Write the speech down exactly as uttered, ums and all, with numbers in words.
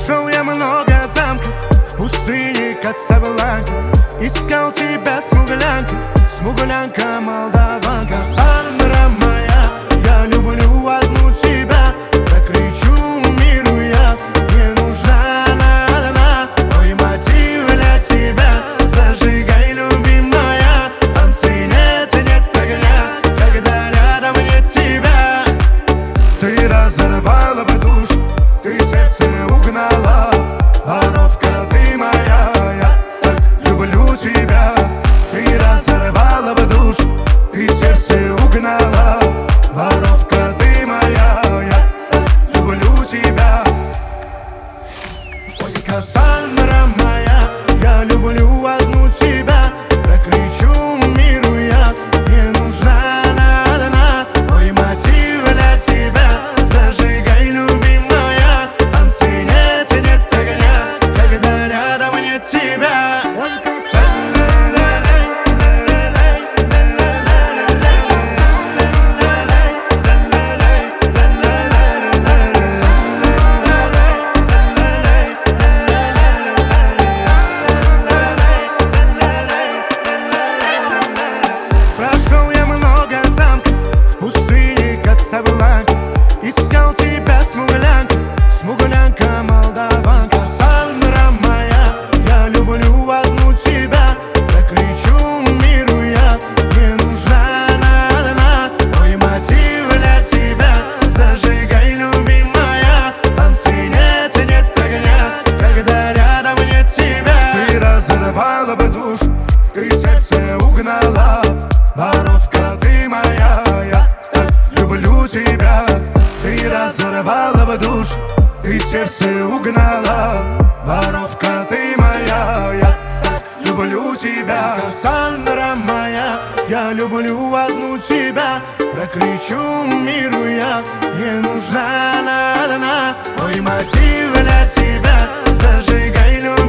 Прошел я много замков в пустыне Касабланка. Искал тебя, смуглянка, смуглянка, молдаванка. Сандра моя, я люблю одну тебя. Прокричу миру я, не нужна она. Мой мотив для тебя, зажигай, любимая. Танцы нет, нет огня, когда рядом нет тебя. Ты разорвала бы душу, ты сердце угнала. Воровка ты моя, я так люблю тебя. Ты разорвала бы душу, ты сердце угнала. Воровка ты моя, я так люблю тебя. Ой, Кассандра моя, я люблю одну тебя. Прокричу миру я, не нужна она. Мой мотив для тебя, зажигай, любимая. Танцы нет, нет огня, когда рядом нет тебя. Прошел я много замков в пустыне Касабланка. Искал тебя, смуглянка, смуглянка, молдаванка. Сандра моя, я люблю одну тебя. Прокричу миру я, не нужна она. Мой мотив для тебя, зажигай, любимая. Танцы нет, нет огня, когда рядом нет тебя. Ты разорвала бы душу, ты сердце угнала. Воровка ты моя, я так люблю тебя. Ты разорвала бы душу, ты сердце угнала. Воровка ты моя, я так люблю тебя. Кассандра моя, я люблю одну тебя. Прокричу миру я, не нужна она. Мой мотив для тебя, зажигай, любимая.